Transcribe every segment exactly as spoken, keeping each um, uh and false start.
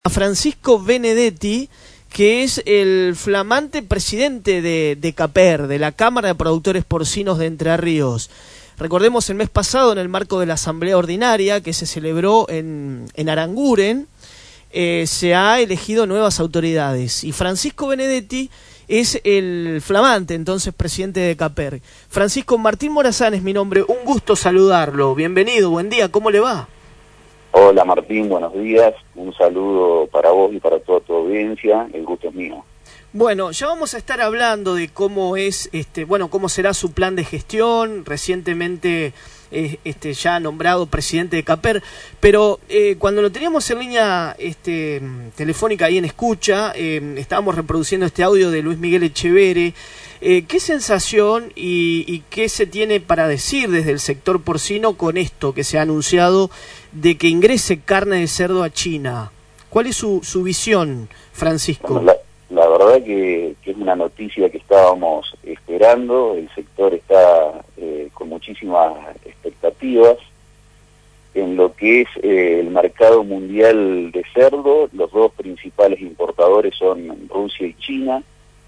A Francisco Benedetti, que es el flamante presidente de, de CAPER, de la Cámara de Productores Porcinos de Entre Ríos. Recordemos el mes pasado, en el marco de la Asamblea Ordinaria que se celebró en, en Aranguren, eh, se ha elegido nuevas autoridades. Y Francisco Benedetti es el flamante, entonces, presidente de CAPER. Francisco, Martín Morazán es mi nombre, un gusto saludarlo. Bienvenido, buen día, ¿cómo le va? Hola Martín, buenos días, un saludo para vos y para toda tu audiencia, el gusto es mío. Bueno, ya vamos a estar hablando de cómo es, este, bueno, cómo será su plan de gestión, recientemente eh, este, ya nombrado presidente de CAPER, pero eh, cuando lo teníamos en línea este, telefónica ahí en escucha, eh, estábamos reproduciendo este audio de Luis Miguel Echeverre. Eh, ¿Qué sensación y, y qué se tiene para decir desde el sector porcino con esto que se ha anunciado de que ingrese carne de cerdo a China? ¿Cuál es su, su visión, Francisco? Bueno, la, la verdad que, que es una noticia que estábamos esperando, el sector está eh, con muchísimas expectativas en lo que es eh, el mercado mundial de cerdo. Los dos principales importadores son Rusia y China.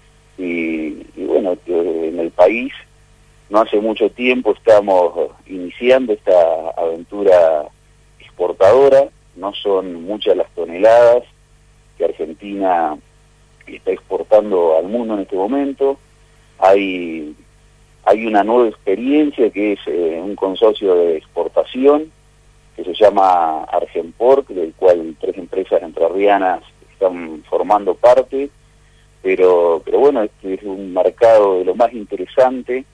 Y, y bueno, que en el país no hace mucho tiempo estamos iniciando esta aventura exportadora, no son muchas las toneladas que Argentina está exportando al mundo en este momento. Hay, hay una nueva experiencia que es eh, un consorcio de exportación que se llama Argenporc, del cual tres empresas entrerrianas están formando parte. Pero, pero bueno, este es un mercado de lo más interesante,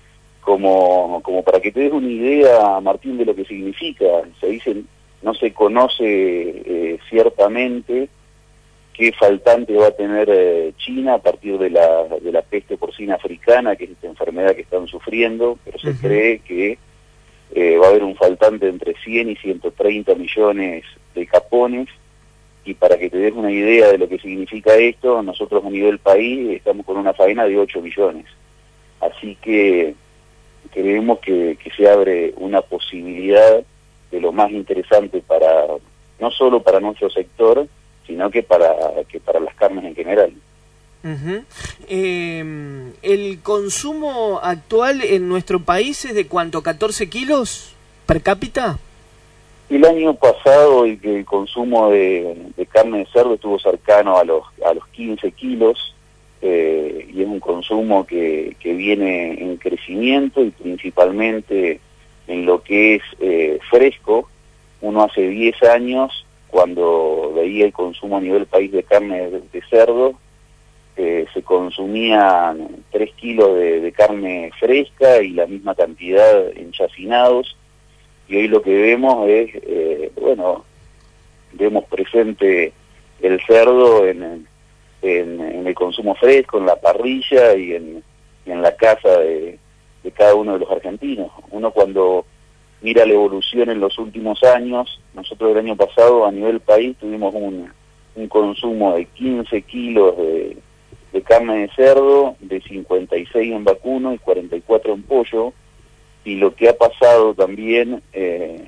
como, como para que te des una idea, Martín, de lo que significa. Se dice, no se conoce eh, ciertamente qué faltante va a tener eh, China a partir de la, de la peste porcina africana, que es esta enfermedad que están sufriendo, pero se uh-huh. cree que eh, va a haber un faltante entre cien y ciento treinta millones de capones. Y para que te des una idea de lo que significa esto, nosotros a nivel país estamos con una faena de ocho millones. Así que creemos que, que se abre una posibilidad de lo más interesante para, no solo para nuestro sector, sino que para, que para las carnes en general. Uh-huh. eh, ¿El consumo actual en nuestro país es de cuánto? ¿catorce kilos per cápita? El año pasado el, el consumo de, de carne de cerdo estuvo cercano a los, a los quince kilos, eh, y es un consumo que, que viene en crecimiento y principalmente en lo que es eh, fresco. Uno hace diez años, cuando veía el consumo a nivel país de carne de, de cerdo, eh, se consumían tres kilos de, de carne fresca y la misma cantidad en chacinados. Y hoy lo que vemos es, eh, bueno, vemos presente el cerdo en, en, en el consumo fresco, en la parrilla y en, en la casa de, de cada uno de los argentinos. Uno cuando mira la evolución en los últimos años, nosotros el año pasado a nivel país tuvimos un, un consumo de quince kilos de, de carne de cerdo, de cincuenta y seis en vacuno y cuarenta y cuatro en pollo. Y lo que ha pasado también eh,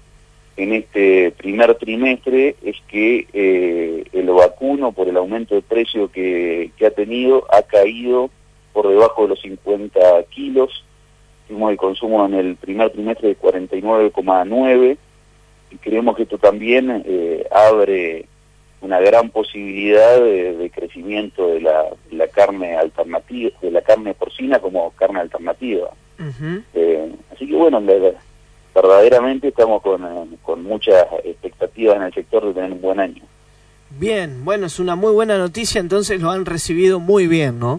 en este primer trimestre es que eh, el vacuno, por el aumento de precio que, que ha tenido, ha caído por debajo de los cincuenta kilos. Tuvimos el consumo en el primer trimestre de cuarenta y nueve coma nueve y creemos que esto también eh, abre una gran posibilidad de, de crecimiento de la, de la carne alternativa, de la carne porcina como carne alternativa. Uh-huh. Eh, así que bueno, la, la, verdaderamente estamos con, eh, con muchas expectativas en el sector de tener un buen año. Bien, bueno, es una muy buena noticia, entonces lo han recibido muy bien, ¿no?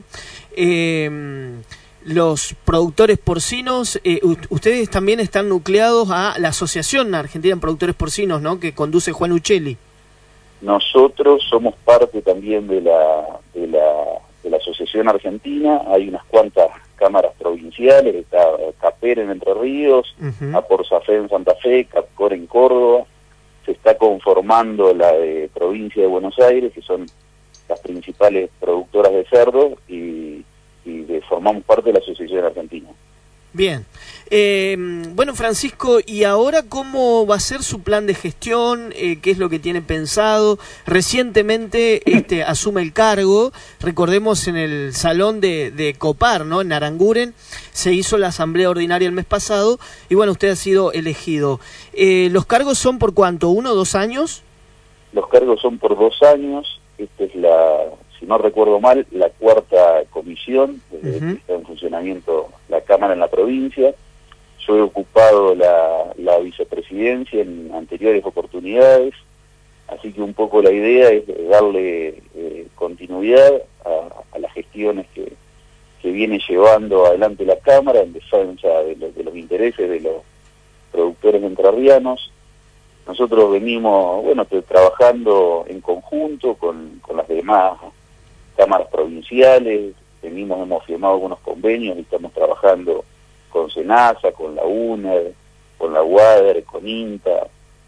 Eh, los productores porcinos, eh, ustedes también están nucleados a la Asociación Argentina de Productores Porcinos, ¿no?, que conduce Juan Uccelli. Nosotros somos parte también de la, de la, de la Asociación Argentina. Hay unas cuantas cámaras provinciales, está CAPER en Entre Ríos, uh-huh. APORSAFE en Santa Fe, CAPCOR en Córdoba. Se está conformando la de Provincia de Buenos Aires, que son las principales productoras de cerdo, y, y de, formamos parte de la Asociación Argentina. Bien. Eh, bueno, Francisco, ¿y ahora cómo va a ser su plan de gestión? Eh, ¿Qué es lo que tiene pensado? Recientemente este, asume el cargo, recordemos en el salón de, de Copar, ¿no? En Aranguren, se hizo la asamblea ordinaria el mes pasado y bueno, usted ha sido elegido. Eh, ¿Los cargos son por cuánto? ¿Uno o dos años? Los cargos son por dos años. Esta es la, si no recuerdo mal, la cuarta comisión desde uh-huh. que está en funcionamiento la Cámara en la provincia. Yo he ocupado la, la vicepresidencia en anteriores oportunidades, así que un poco la idea es darle eh, continuidad a, a las gestiones que, que viene llevando adelante la Cámara en defensa de, lo, de los intereses de los productores entrerrianos. Nosotros venimos, bueno, trabajando en conjunto con, con las demás cámaras provinciales, venimos, hemos firmado algunos convenios y estamos trabajando con SENASA, con la UNED, con la UADER, con INTA,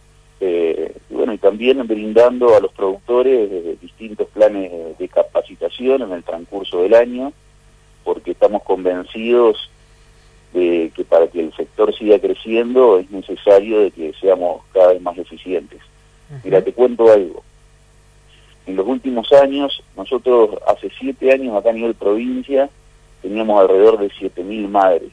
eh, y bueno, y también brindando a los productores eh, distintos planes de capacitación en el transcurso del año, porque estamos convencidos de que para que el sector siga creciendo es necesario de que seamos cada vez más eficientes. Uh-huh. Mira, te cuento algo. En los últimos años, nosotros hace siete años acá a nivel provincia teníamos alrededor de siete mil madres.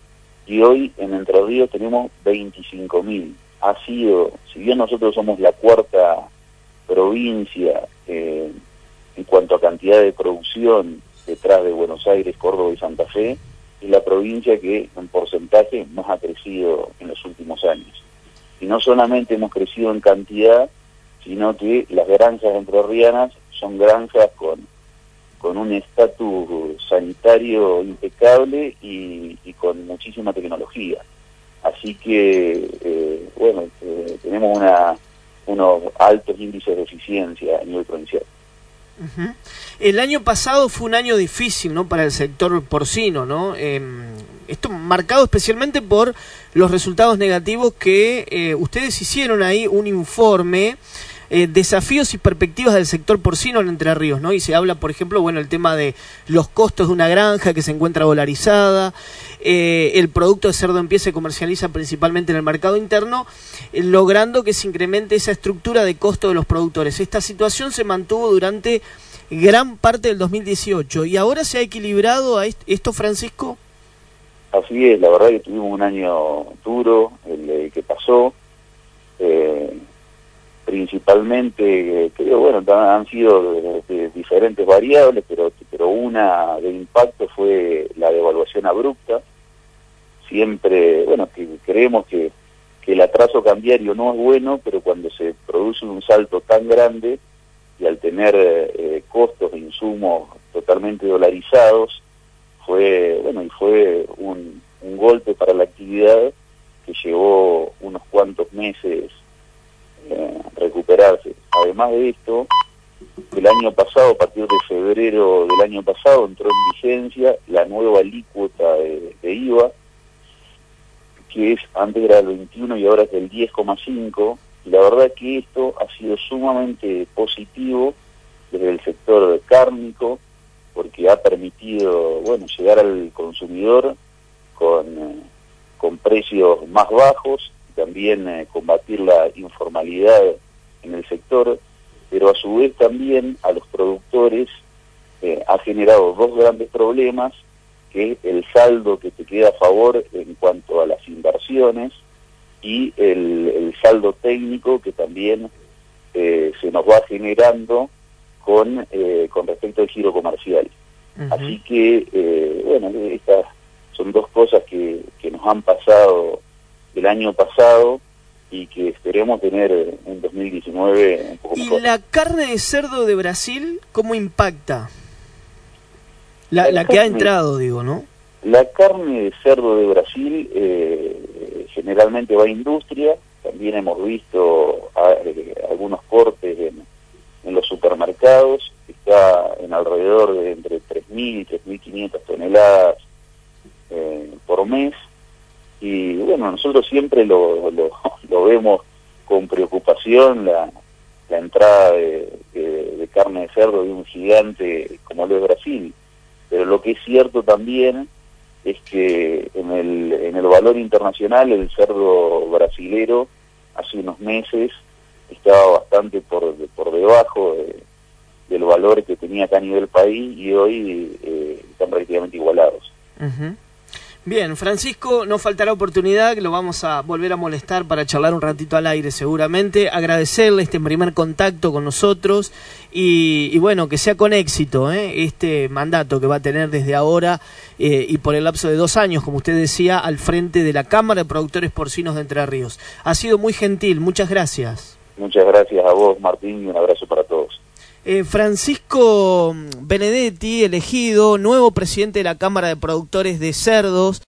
Y hoy en Entre Ríos tenemos veinticinco mil. Ha sido, si bien nosotros somos la cuarta provincia eh, en cuanto a cantidad de producción detrás de Buenos Aires, Córdoba y Santa Fe, es la provincia que en porcentaje más ha crecido en los últimos años. Y no solamente hemos crecido en cantidad, sino que las granjas entrerrianas son granjas con con un estatus sanitario impecable y, y con muchísima tecnología. Así que, eh, bueno, eh, tenemos una, unos altos índices de eficiencia a nivel provincial. Uh-huh. El año pasado fue un año difícil, ¿no?, para el sector porcino, ¿no? Eh, esto marcado especialmente por los resultados negativos que eh, ustedes hicieron ahí un informe. Eh, desafíos y perspectivas del sector porcino en Entre Ríos, ¿no? Y se habla, por ejemplo, bueno, el tema de los costos de una granja que se encuentra dolarizada, eh, el producto de cerdo en pie se comercializa principalmente en el mercado interno, eh, logrando que se incremente esa estructura de costo de los productores. Esta situación se mantuvo durante gran parte del dos mil dieciocho y ahora se ha equilibrado a esto, Francisco. Así es, la verdad que tuvimos un año duro, el, el que pasó, eh, principalmente, creo, bueno, han sido de, de diferentes variables, pero, pero una de impacto fue la devaluación abrupta. Siempre, bueno, que creemos que, que el atraso cambiario no es bueno, pero cuando se produce un salto tan grande y al tener eh, costos de insumos totalmente dolarizados, fue, bueno, y fue un, un golpe para la actividad que llevó unos cuantos meses Eh, recuperarse. Además de esto, el año pasado, a partir de febrero del año pasado, entró en vigencia la nueva alícuota de, de I V A, que es antes era del veintiuno y ahora es del diez coma cinco, y la verdad que esto ha sido sumamente positivo desde el sector cárnico, porque ha permitido, bueno, llegar al consumidor con, eh, con precios más bajos, también eh, combatir la informalidad en el sector, pero a su vez también a los productores eh, ha generado dos grandes problemas, que es el saldo que te queda a favor en cuanto a las inversiones y el, el saldo técnico que también eh, se nos va generando con, eh, con respecto al giro comercial. Uh-huh. Así que, eh, bueno, estas son dos cosas que, que nos han pasado el año pasado y que esperemos tener en dos mil diecinueve un poco mejor. ¿Y la carne de cerdo de Brasil cómo impacta? La, la, la que carne, ha entrado, digo, ¿no? La carne de cerdo de Brasil eh, generalmente va a industria. También hemos visto a, eh, algunos cortes en, en los supermercados. Está en alrededor de entre tres mil y tres mil quinientas toneladas eh, por mes. Y bueno, nosotros siempre lo, lo, lo vemos con preocupación, la, la entrada de, de, de carne de cerdo de un gigante como lo es Brasil. Pero lo que es cierto también es que en el, en el valor internacional el cerdo brasilero hace unos meses estaba bastante por, por debajo de, del valor que tenía acá a nivel país, y hoy eh, están prácticamente igualados. Uh-huh. Bien, Francisco, no faltará oportunidad, que lo vamos a volver a molestar para charlar un ratito al aire seguramente. Agradecerle este primer contacto con nosotros y, y bueno, que sea con éxito ¿eh? este mandato que va a tener desde ahora eh, y por el lapso de dos años, como usted decía, al frente de la Cámara de Productores Porcinos de Entre Ríos. Ha sido muy gentil, muchas gracias. Muchas gracias a vos, Martín, y un abrazo para todos. Eh, Francisco Benedetti, elegido nuevo presidente de la Cámara de Productores de Cerdos.